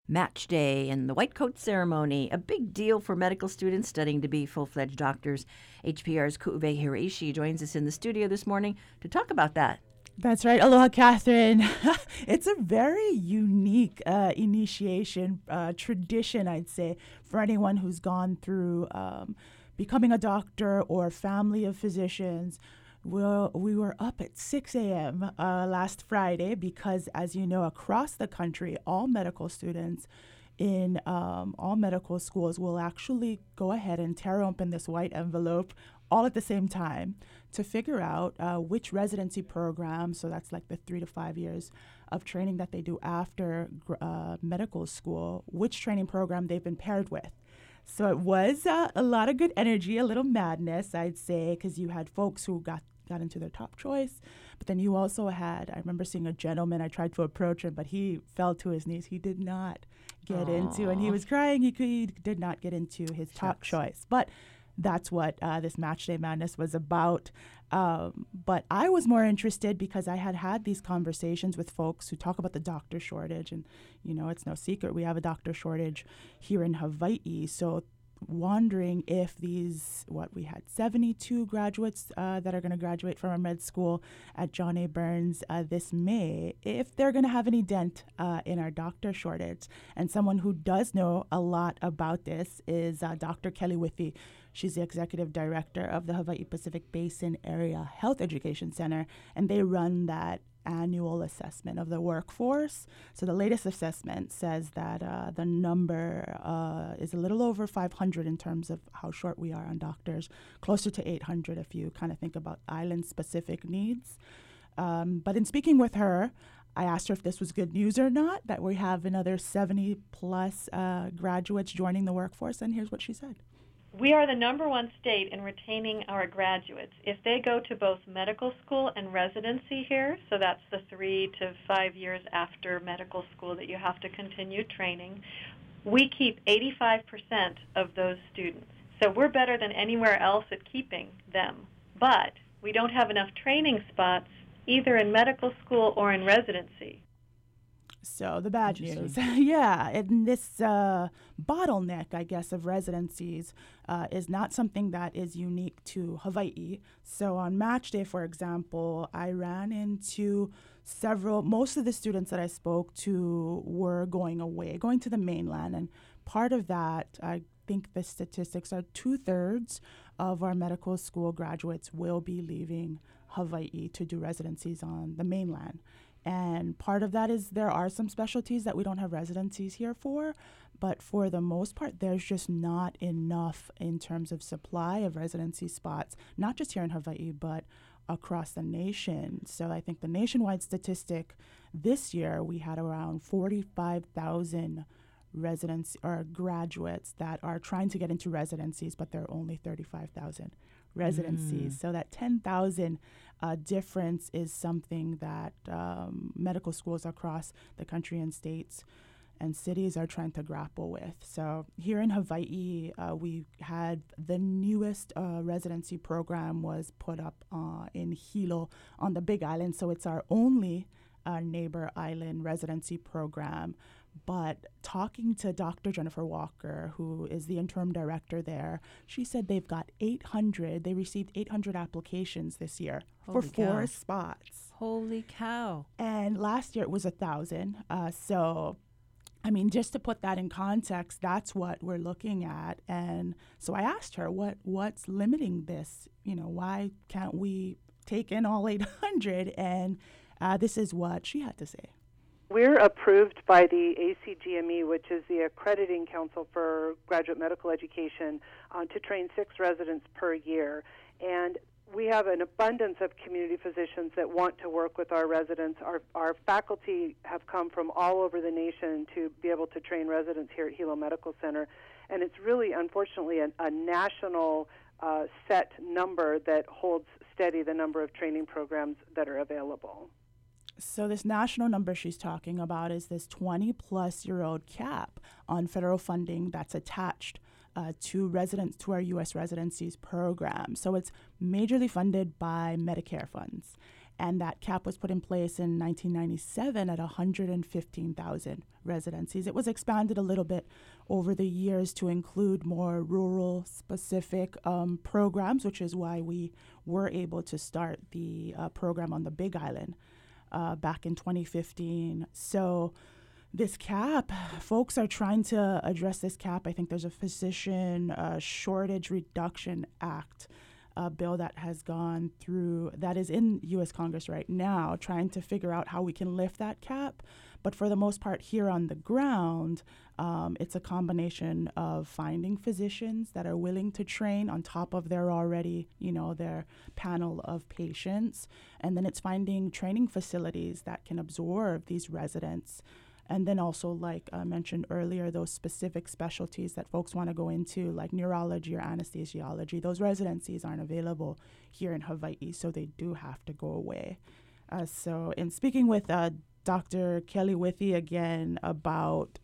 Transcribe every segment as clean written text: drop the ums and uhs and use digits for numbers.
Match day and the white coat ceremony, a big deal for medical students studying to be full-fledged doctors. HPR's Ku'uve Hiraishi joins us in the studio this morning to talk about that. That's right. Aloha, Catherine. It's a very unique initiation tradition, I'd say, for anyone who's gone through becoming a doctor or family of physicians. Well, we were up at 6 a.m. Last Friday because, as you know, across the country, all medical students in all medical schools will actually go ahead and tear open this white envelope all at the same time to figure out which residency program, so that's like the 3 to 5 years of training that they do after medical school, which training program they've been paired with. So it was a lot of good energy, a little madness, I'd say, because you had folks who got into their top choice. But then you also had, I remember seeing a gentleman, I tried to approach him, but he fell to his knees. He did not get into, and he was crying. He did not get into his top choice. But that's what this Match Day Madness was about. But I was more interested because I had these conversations with folks who talk about the doctor shortage. And, you know, it's no secret. We have a doctor shortage here in Hawaii. So wondering if we had 72 graduates that are going to graduate from our med school at John A. Burns this May, if they're going to have any dent in our doctor shortage. And someone who does know a lot about this is Dr. Kelly Withey. She's the executive director of the Hawaii Pacific Basin Area Health Education Center, and they run that annual assessment of the workforce. So the latest assessment says that the number is a little over 500 in terms of how short we are on doctors, closer to 800 if you kind of think about island-specific needs. But in speaking with her, I asked her if this was good news or not, that we have another 70-plus graduates joining the workforce, and here's what she said. We are the number one state in retaining our graduates. If they go to both medical school and residency here, so that's the 3 to 5 years after medical school that you have to continue training, we keep 85% of those students. So we're better than anywhere else at keeping them. But we don't have enough training spots either in medical school or in residency. So the bad news, yeah, and this bottleneck, I guess, of residencies is not something that is unique to Hawaii. So on Match Day, for example, I ran into most of the students that I spoke to were going away, going to the mainland. And part of that, I think the statistics are 2/3 of our medical school graduates will be leaving Hawaii to do residencies on the mainland. And part of that is there are some specialties that we don't have residencies here for, but for the most part, there's just not enough in terms of supply of residency spots, not just here in Hawaii, but across the nation. So I think the nationwide statistic this year, we had around 45,000 residents or graduates that are trying to get into residencies, but there are only 35,000 residencies. So that 10,000 difference is something that medical schools across the country and states and cities are trying to grapple with. So here in Hawaii, we had the newest residency program was put up in Hilo on the Big Island. So it's our only neighbor island residency program. But talking to Dr. Jennifer Walker, who is the interim director there, she said they received 800 applications this year for 4 spots. Holy cow. And last year it was 1,000. So, I mean, just to put that in context, that's what we're looking at. And so I asked her, what's limiting this? You know, why can't we take in all 800? And this is what she had to say. We're approved by the ACGME, which is the Accrediting Council for Graduate Medical Education, to train 6 residents per year. And we have an abundance of community physicians that want to work with our residents. Our faculty have come from all over the nation to be able to train residents here at Hilo Medical Center. And it's really, unfortunately, a national set number that holds steady the number of training programs that are available. So this national number she's talking about is this 20-plus-year-old cap on federal funding that's attached to our U.S. residencies program. So it's majorly funded by Medicare funds. And that cap was put in place in 1997 at 115,000 residencies. It was expanded a little bit over the years to include more rural-specific programs, which is why we were able to start the program on the Big Island back in 2015. So this cap, folks are trying to address this cap. I think there's a Physician Shortage Reduction Act bill that has gone through, that is in U.S. Congress right now, trying to figure out how we can lift that cap. But for the most part, here on the ground, it's a combination of finding physicians that are willing to train on top of their already, their panel of patients. And then it's finding training facilities that can absorb these residents. And then also, like I mentioned earlier, those specific specialties that folks want to go into, like neurology or anesthesiology, those residencies aren't available here in Hawaii, so they do have to go away. So in speaking with Dr. Kelly Withey again about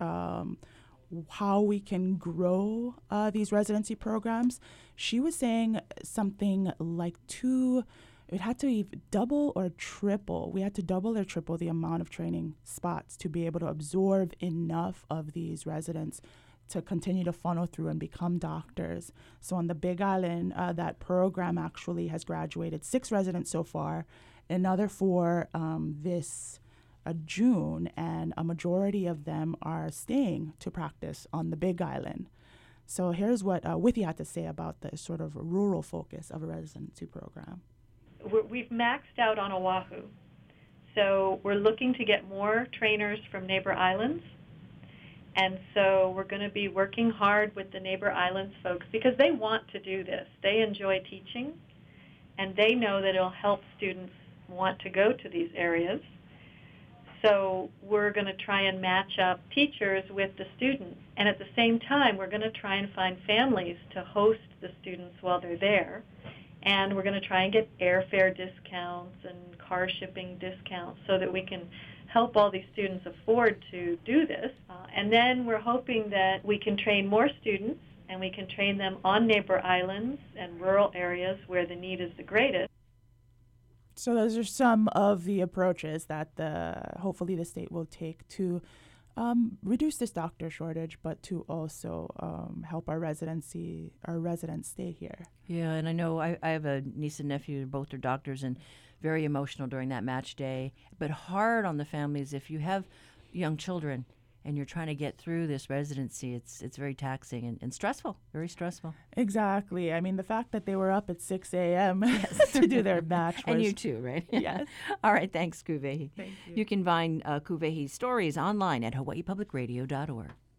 how we can grow these residency programs, she was saying something like it had to double or triple. We had to double or triple the amount of training spots to be able to absorb enough of these residents to continue to funnel through and become doctors. So on the Big Island, that program actually has graduated 6 residents so far, another 4 this June, and a majority of them are staying to practice on the Big Island. So here's what Withey had to say about the sort of rural focus of a residency program. We've maxed out on Oahu, so we're looking to get more trainers from neighbor islands, and so we're going to be working hard with the neighbor islands folks because they want to do this. They enjoy teaching, and they know that it'll help students want to go to these areas. So we're going to try and match up teachers with the students, and at the same time, we're going to try and find families to host the students while they're there. And we're going to try and get airfare discounts and car shipping discounts so that we can help all these students afford to do this. And then we're hoping that we can train more students and we can train them on neighbor islands and rural areas where the need is the greatest. So those are some of the approaches that hopefully the state will take to reduce this doctor shortage, but to also help our residents stay here. Yeah, and I know I have a niece and nephew, both are doctors, and very emotional during that match day, but hard on the families if you have young children and you're trying to get through this residency. It's very taxing and stressful, very stressful. Exactly. I mean, the fact that they were up at 6 a.m. to do their match was... And you too, right? Yes. All right, thanks, Kuvehi. Thank you. You can find Kuvehi's stories online at hawaiipublicradio.org.